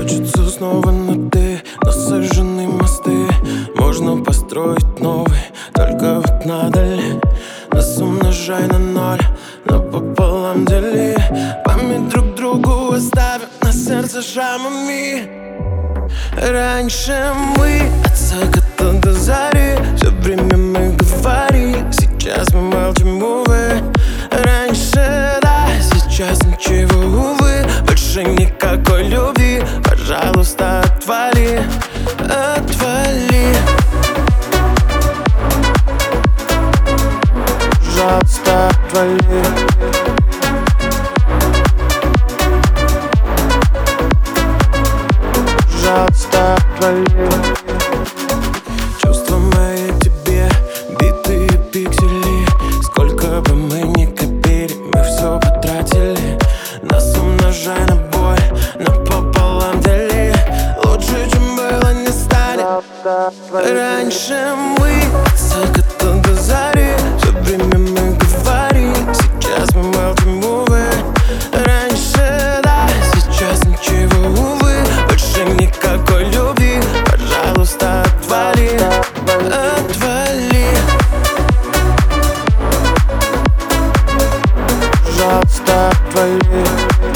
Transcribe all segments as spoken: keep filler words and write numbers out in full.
Хочется снова на ты, но сожжены мосты. Можно построить новый, только вот надо ли? Нас умножай на ноль, но пополам дели. Память друг другу оставим на сердце шрамами. Раньше мы от заката до зари все время мы говорили, сейчас мы молчим, увы. Раньше да, сейчас ничего, увы. Больше никакой любви, пожалуйста, отвали, отвали. Пожалуйста, отвали. Пожалуйста, отвали. Чувства мои к тебе, битые пиксели. Сколько бы мы ни копили, мы все потратили. Нас умножай на боль, но пополам дели. Лучше, чем было, не станет. Раньше мы от заката до зари все время мы говорили, сейчас мы молчим, увы. Раньше да, сейчас ничего, увы. Больше никакой любви, пожалуйста, отвали, отвали. Пожалуйста, отвали.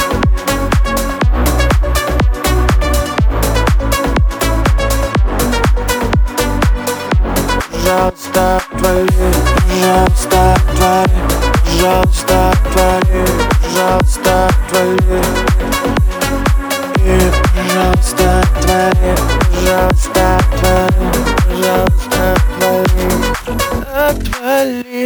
Пожалуйста, отвали, пожалуйста, отвали, пожалуйста, отвали, пожалуйста, отвали. И, пожалуйста, отвали, пожалуйста, отвали, пожалуйста, отвали, отвали.